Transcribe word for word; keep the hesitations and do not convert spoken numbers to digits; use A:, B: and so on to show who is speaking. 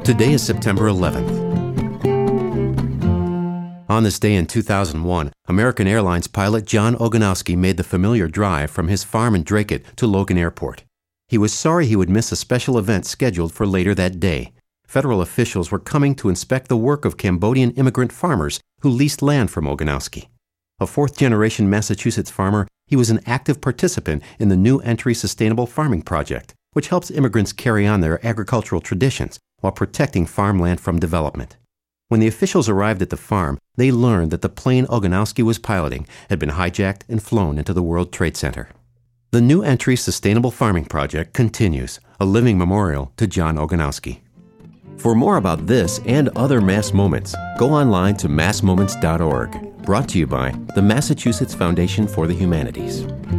A: Today is September eleventh. On this day in two thousand one, American Airlines pilot John Ogonowski made the familiar drive from his farm in Dracut to Logan Airport. He was sorry he would miss a special event scheduled for later that day. Federal officials were coming to inspect the work of Cambodian immigrant farmers who leased land from Ogonowski. A fourth-generation Massachusetts farmer, he was an active participant in the New Entry Sustainable Farming Project, which helps immigrants carry on their agricultural traditions while protecting farmland from development. When the officials arrived at the farm, they learned that the plane Ogonowski was piloting had been hijacked and flown into the World Trade Center. The New Entry Sustainable Farming Project continues, a living memorial to John Ogonowski. For more about this and other Mass Moments, go online to mass moments dot org. Brought to you by the Massachusetts Foundation for the Humanities.